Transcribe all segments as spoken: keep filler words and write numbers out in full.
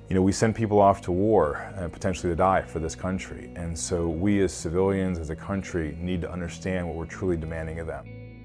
You know, we send people off to war, uh, potentially to die for this country. And so we as civilians, as a country, need to understand what we're truly demanding of them.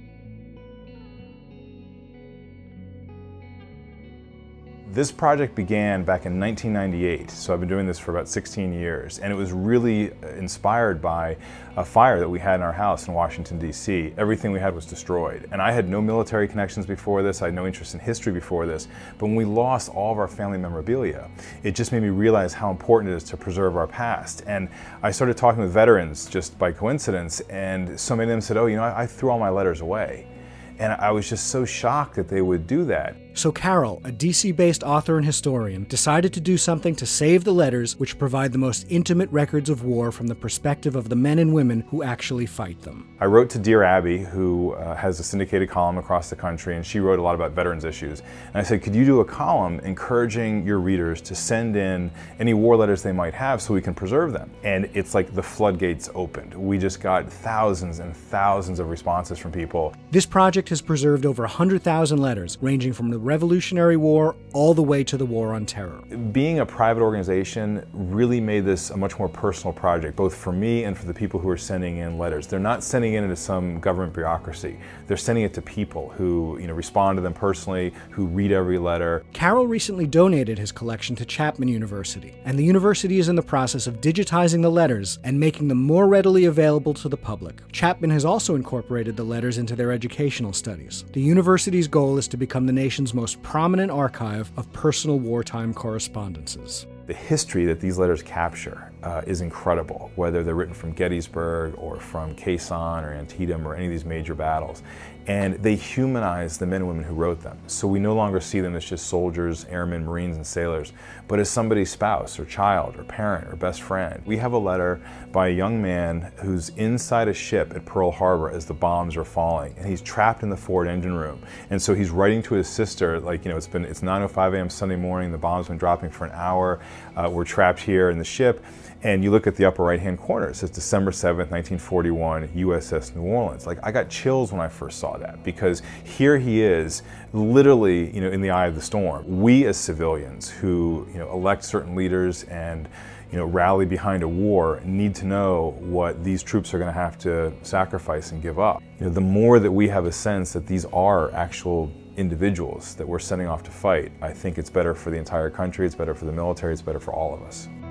This project began back in nineteen ninety-eight, so I've been doing this for about sixteen years, and it was really inspired by a fire that we had in our house in Washington, D C Everything we had was destroyed, and I had no military connections before this, I had no interest in history before this, but when we lost all of our family memorabilia, it just made me realize how important it is to preserve our past. And I started talking with veterans just by coincidence, and so many of them said, oh, you know, I, I threw all my letters away. And I was just so shocked that they would do that. So Carol, a D C-based author and historian, decided to do something to save the letters which provide the most intimate records of war from the perspective of the men and women who actually fight them. I wrote to Dear Abby, who uh, has a syndicated column across the country, and she wrote a lot about veterans issues. And I said, could you do a column encouraging your readers to send in any war letters they might have so we can preserve them? And it's like the floodgates opened. We just got thousands and thousands of responses from people. This project has preserved over one hundred thousand letters, ranging from the Revolutionary War all the way to the War on Terror. Being a private organization really made this a much more personal project, both for me and for the people who are sending in letters. They're not sending it into some government bureaucracy. They're sending it to people who, you know, respond to them personally, who read every letter. Carol recently donated his collection to Chapman University, and the university is in the process of digitizing the letters and making them more readily available to the public. Chapman has also incorporated the letters into their educational studies. The university's goal is to become the nation's most prominent archive of personal wartime correspondences. The history that these letters capture uh, is incredible, whether they're written from Gettysburg or from Khe Sanh or Antietam or any of these major battles. And they humanize the men and women who wrote them. So we no longer see them as just soldiers, airmen, Marines, and sailors, but as somebody's spouse or child or parent or best friend. We have a letter by a young man who's inside a ship at Pearl Harbor as the bombs are falling, and he's trapped in the forward engine room. And so he's writing to his sister, like, you know, it's been it's nine oh five a m Sunday morning, the bomb's been dropping for an hour, uh, we're trapped here in the ship. And you look at the upper right-hand corner, it says December seventh, nineteen forty-one, U S S New Orleans. Like, I got chills when I first saw that, because here he is, literally, you know, in the eye of the storm. We as civilians who, you know, elect certain leaders and, you know, rally behind a war need to know what these troops are going to have to sacrifice and give up. You know, the more that we have a sense that these are actual individuals that we're sending off to fight, I think it's better for the entire country, it's better for the military, it's better for all of us.